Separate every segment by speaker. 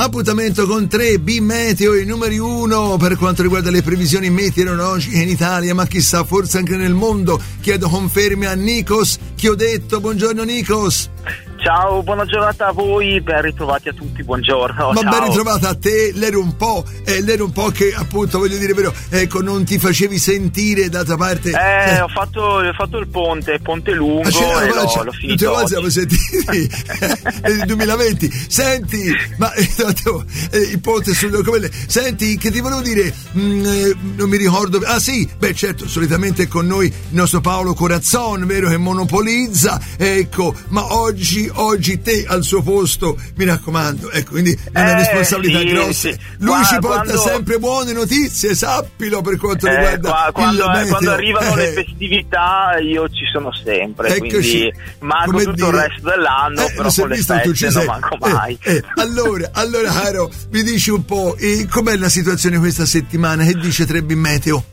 Speaker 1: Appuntamento con 3B Meteo, i numeri 1 per quanto riguarda le previsioni meteorologiche in Italia, ma chissà, forse anche nel mondo. Chiedo conferme a Nikos Chiodetto. Buongiorno Nikos.
Speaker 2: Ciao, buona giornata a voi, ben ritrovati a tutti, buongiorno.
Speaker 1: Ma
Speaker 2: ciao.
Speaker 1: Ben ritrovata a te, l'ero un po' che appunto, voglio dire, vero, ecco, non ti facevi sentire, d'altra parte.
Speaker 2: Ho fatto il ponte lungo e l'ho finito oggi.
Speaker 1: Siamo sentiti nel 2020. Senti, ma il ponte senti, che ti volevo dire, non mi ricordo. Ah sì, beh certo, solitamente con noi il nostro Paolo Corazzon, vero, che monopolizza, ecco, ma oggi te al suo posto, mi raccomando, ecco, quindi è una responsabilità grossa.
Speaker 2: Sì.
Speaker 1: Lui ci porta sempre buone notizie, sappilo, per quanto riguarda
Speaker 2: quando arrivano le festività io ci sono sempre.
Speaker 1: Eccoci.
Speaker 2: Quindi manco tutto il resto dell'anno, però con le feste non manco mai.
Speaker 1: Allora caro, mi dici un po', com'è la situazione questa settimana? Che dice 3B Meteo?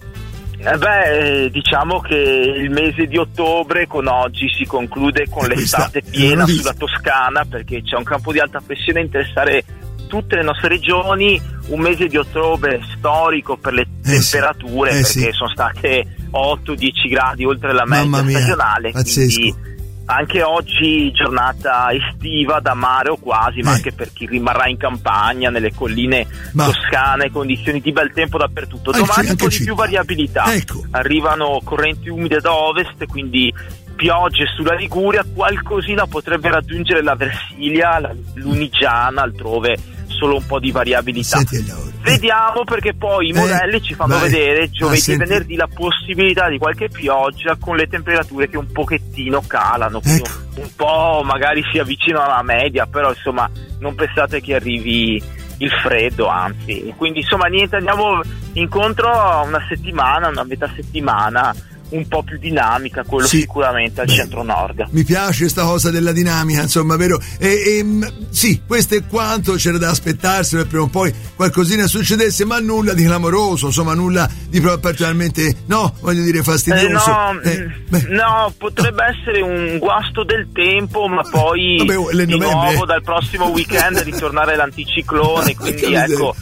Speaker 2: Diciamo che il mese di ottobre con oggi si conclude con l'estate piena sulla Toscana, perché c'è un campo di alta pressione a interessare tutte le nostre regioni. Un mese di ottobre storico per le temperature, perché sono state 8-10 gradi oltre la media stagionale. Quindi anche oggi giornata estiva da mare o quasi, ma anche per chi rimarrà in campagna, nelle colline toscane, condizioni di bel tempo dappertutto. Domani un po' di più variabilità, arrivano correnti umide da ovest, quindi piogge sulla Liguria, qualcosina potrebbe raggiungere la Versilia, la Lunigiana, altrove solo un po' di variabilità. Vediamo, perché poi i modelli ci fanno vedere giovedì e venerdì la possibilità di qualche pioggia, con le temperature che un pochettino calano, un po' magari si avvicinano alla media, però insomma non pensate che arrivi il freddo, anzi. Quindi insomma niente, andiamo incontro a una metà settimana un po' più dinamica, quello sicuramente al centro-nord.
Speaker 1: Mi piace questa cosa della dinamica, insomma, vero? Sì, questo è quanto c'era da aspettarsi, per prima o poi qualcosina succedesse, ma nulla di clamoroso, insomma, nulla di particolarmente, fastidioso.
Speaker 2: No, potrebbe essere un guasto del tempo, ma poi di nuovo dal prossimo weekend ritornare l'anticiclone, quindi ecco.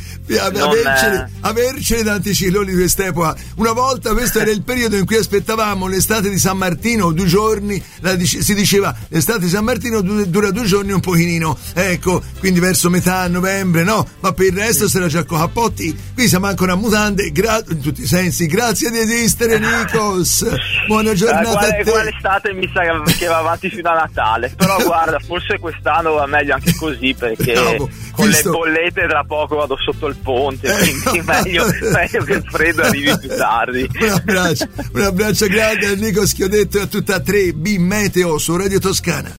Speaker 1: Avercene d'anticicloni di quest'epoca. Una volta questo era il periodo in cui aspettavamo l'estate di San Martino, 2 giorni, si diceva l'estate di San Martino dura 2 giorni un pochino, ecco, quindi verso metà novembre, no? Ma per il resto si era già con cappotti. Qui siamo ancora a mutande, in tutti i sensi. Grazie di esistere, Nikos. Buona giornata a te.
Speaker 2: Quell'estate mi sa che va avanti fino a Natale, però guarda, forse quest'anno va meglio anche così, perché con le bollette tra poco vado sotto il ponte, quindi meglio che il freddo arrivi più tardi.
Speaker 1: Un abbraccio grande a Nikos Chiodetto e a tutta 3B Meteo su Radio Toscana.